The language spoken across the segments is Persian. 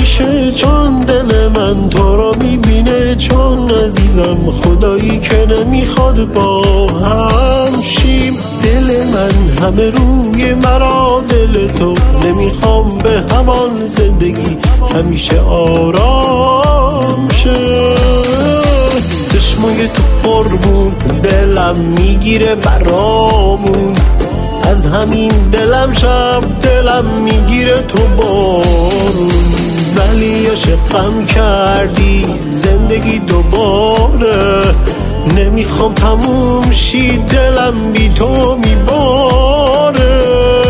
میشه چون دل من تو رو میبینه، چون عزیزم خدایی که نمیخواد با هم شیم. دل من همه روی مرا، دل تو نمیخوام به همان زندگی همیشه آرام شه. چشمای تو قربون دلم میگیره برامون، از همین دلم شب دلم میگیره تو بارون. ولی عشقم کردی زندگی دوباره، نمیخوام تموم شی دلم بی تو میباره.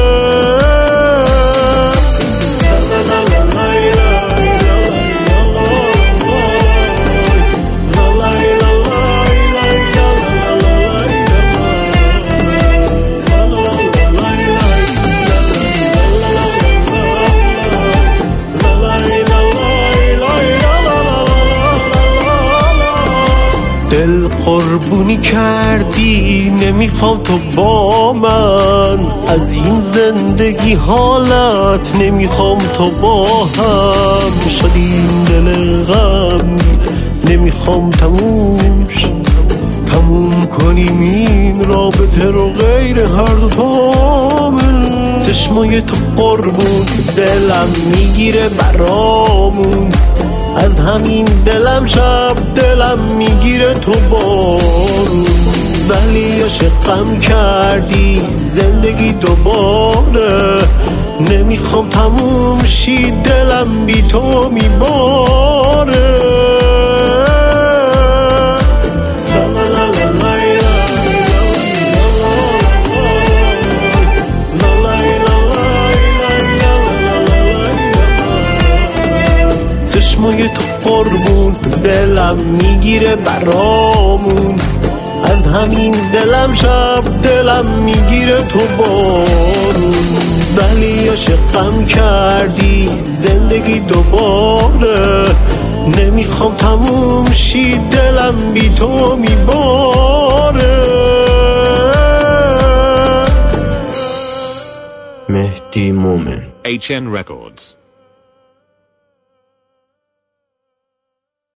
دل قربونی کردی نمیخوام تو با من، از این زندگی حالت نمیخوام تو با هم. شدیم دل غم نمیخوام تموم کنیم این رابطه رو غیر هر دو تامه. چشمای تو قربون دلم میگیره برامون، از همین دلم شب دلم میگیره تو بارون. ولی عشقم کردی زندگی دوباره، نمیخوام تموم شی دلم بی تو میباره. چشمای تو قربون دلم میگیره برامون، از همین دلم شب دلم میگیره تو بارون. ولی عشقم کردی زندگی دوباره، نمیخوام تموم شی دلم بی تو میباره. مهدی مومن HN Records.